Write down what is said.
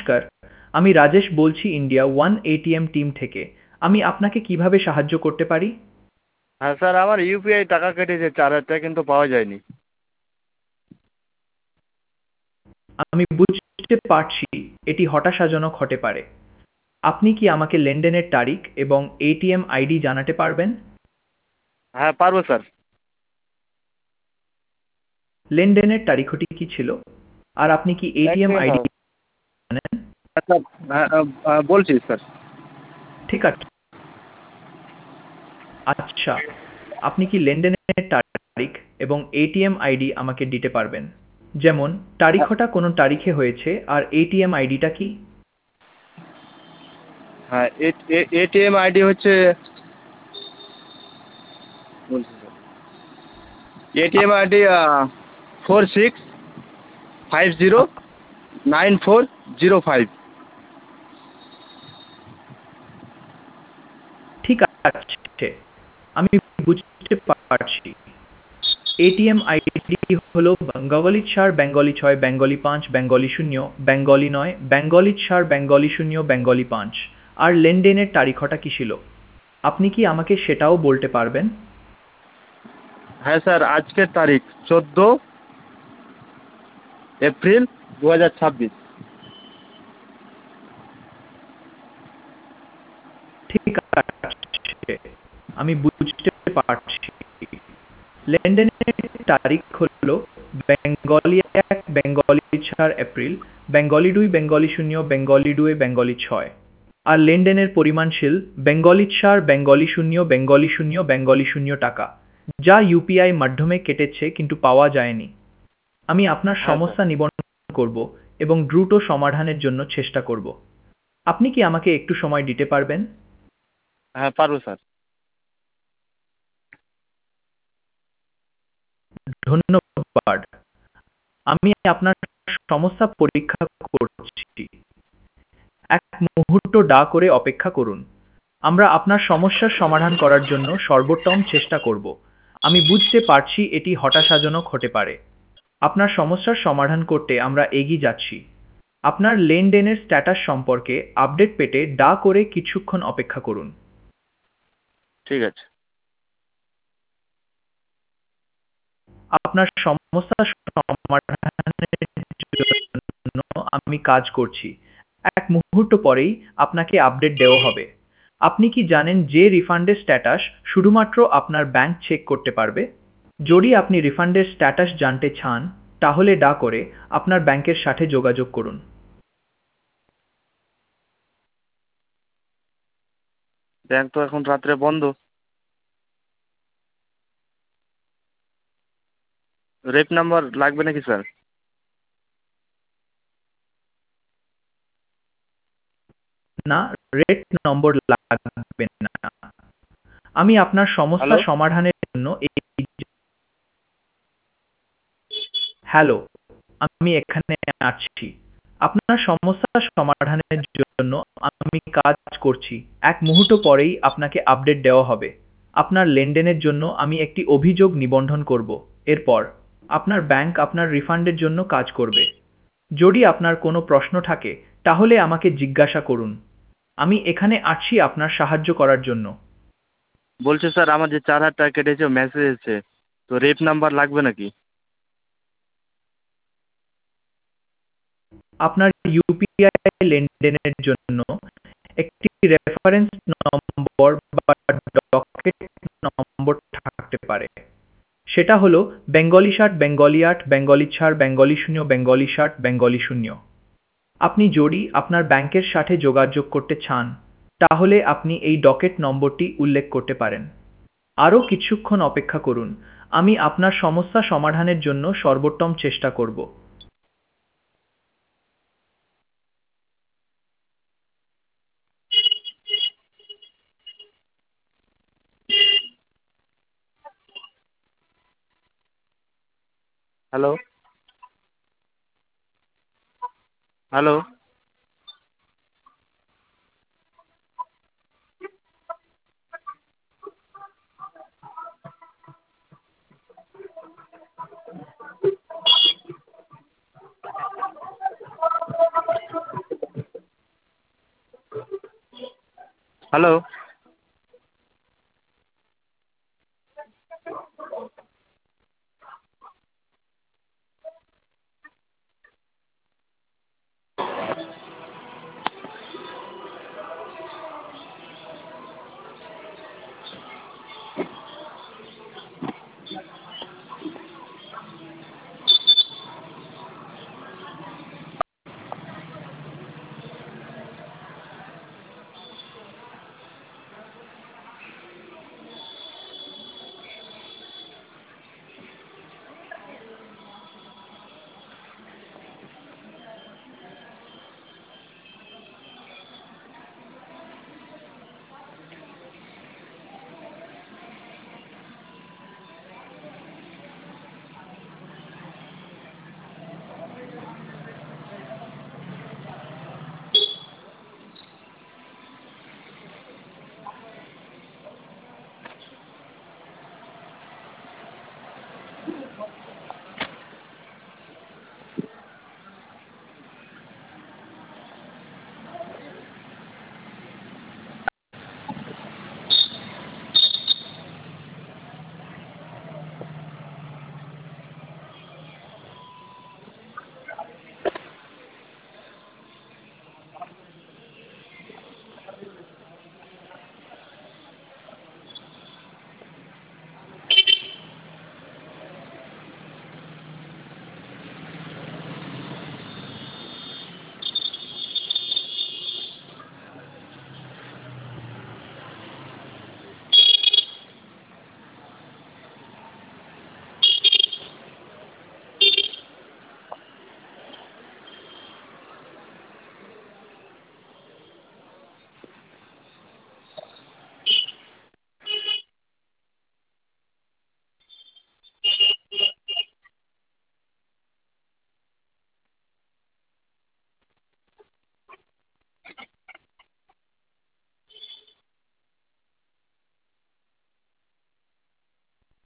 নমস্কার, আমি রাজেশ বলছি ইন্ডিয়া ওয়ান এটিএম টিম থেকে। আমি আপনাকে কিভাবে সাহায্য করতে পারি? হ্যাঁ স্যার, আমার ইউপিআই টাকা কেটেছে 4,000 টাকা, কিন্তু পাওয়া যায়নি। আমি বুঝতে পারছি এটি হতাশাজনক হতে পারে। আপনি কি আমাকে লেনদেনের তারিখ এবং এটিএম আইডি জানাতে পারবেন? হ্যাঁ পারবো স্যার। লেনদেনের তারিখটি কি ছিল? আর আপনি কি এক এটিএম সেকেন্ড আইডি স্যার। জানেন? আচ্ছা, বলছি স্যার। ঠিক আছে। আচ্ছা, আপনি কি লেনদেনের তারিখ এবং এটিএম আইডি আমাকে দিতে পারবেন? যেমন তারিখটা কোন তারিখে হয়েছে আর এটিএম আইডিটা কি? হ্যাঁ, এটিএম আইডি হচ্ছে, বলছি স্যার, এটিএম আইডি 46509405। ঠিক আছে, আমি বুঝতে পারছি। এটিএম আইডি হলো বেঙ্গলি 4 বেঙ্গলি 6 বেঙ্গলি 5 বেঙ্গলি 0 বেঙ্গলি 9 বেঙ্গলি 4 বেঙ্গলি 0 বেঙ্গলি 5। আর লেনদেনের তারিখটা কি ছিল? আপনি কি আমাকে সেটাও বলতে পারবেন? হ্যাঁ স্যার, আজকের তারিখ 14 এপ্রিল 2026। ঠিক আছে, আমি বুঝতে পারছি। লেনদেনের তারিখ হলো বেঙ্গলি 1 বেঙ্গলি 4 এপ্রিল, বেঙ্গলি 2 বেঙ্গলি 0 বেঙ্গলি 2 বেঙ্গলি 6। আর লেনদেনের পরিমাণশীল বেঙ্গলি 4 বেঙ্গলি 0 বেঙ্গলি 0 বেঙ্গলি 0 টাকা, যা ইউপিআই মাধ্যমে কেটেছে কিন্তু পাওয়া যায়নি। আমি আপনার হ্যাঁ স্যার। সমস্যা নিবন্ধন করব এবং দ্রুত সমাধানের জন্য চেষ্টা করব। আপনি কি আমাকে একটু সময় দিতে পারবেন? হ্যাঁ পারবো স্যার। ধন্যবাদ। আমি আপনার সমস্যা পরীক্ষা করছি। এক মুহূর্ত করে অপেক্ষা করুন। আমরা আপনার সমস্যার সমাধান করার জন্য সর্বোত্তম চেষ্টা করব। আমি বুঝতে পারছি এটি হতাশাজনক হতে পারে। আপনার সমস্যার সমাধান করতে আমরা এগিয়ে যাচ্ছি। আপনার লেনদেনের স্ট্যাটাস সম্পর্কে আপডেট পেতে করে কিছুক্ষণ অপেক্ষা করুন। ঠিক আছে। আপনার সমস্যা সমাধানের জন্য আমি কাজ করছি। এক মুহূর্ত পরেই আপনাকে আপডেট দেওয়া হবে। আপনি কি জানেন যে রিফান্ডের স্ট্যাটাস শুধুমাত্র আপনার ব্যাংক চেক করতে পারবে? যদি আপনি রিফান্ডের স্ট্যাটাস জানতে চান, তাহলে করে আপনার ব্যাংকের সাথে যোগাযোগ করুন। ব্যাংক তো এখন রাত্রে বন্ধ। রেপ নাম্বার লাগবে নাকি স্যার? না, রেট নম্বর লাগবে না। আমি আপনার সমস্যা হ্যালো। সমাধানের জন্য হ্যালো, আমি এখানে আছি। আপনার সমস্যা সমাধানের জন্য আমি কাজ করছি। এক মুহূর্ত পরেই আপনাকে আপডেট দেওয়া হবে। আপনার লেনদেনের জন্য আমি একটি অভিযোগ নিবন্ধন করব। এরপর আপনার ব্যাংক আপনার রিফান্ডের জন্য কাজ করবে। যদি আপনার কোনো প্রশ্ন থাকে, তাহলে আমাকে জিজ্ঞাসা করুন। আমি এখানে আছি আপনার সাহায্য করার জন্য। বলছে স্যার, আমার যে 4,000 টাকা কেটেছে মেসেজ এসেছে, তো রেপ নাম্বার লাগবে নাকি? আপনার ইউপিআই লেনদেনের জন্য একটি রেফারেন্স নম্বর বা ডকেট নম্বর থাকতে পারে। সেটা হলো বেঙ্গলি 60 বেঙ্গলি 8 বেঙ্গলি 4 বেঙ্গলি 0 বেঙ্গলি 60 বেঙ্গলি 0। আপনি যদি আপনার ব্যাংকের সাথে যোগাযোগ করতে চান, তাহলে আপনি এই ডকেট নম্বরটি উল্লেখ করতে পারেন। আরও কিছুক্ষণ অপেক্ষা করুন। আমি আপনার সমস্যা সমাধানের জন্য সর্বোত্তম চেষ্টা করব। হ্যালো। হ্যালো। হ্যালো